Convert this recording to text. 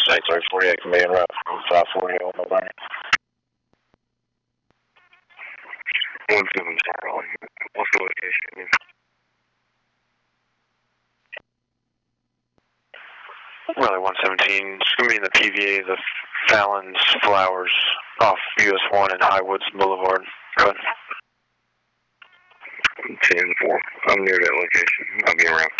X-ray 48 can be en route from 540 on November. 117, Charlie. What's the location? Raleigh 117, it's going to be in the PVA, the Fallon's Flowers off US 1 and Highwoods Boulevard. Go ahead. 10-4. I'm near that location. I'll be around.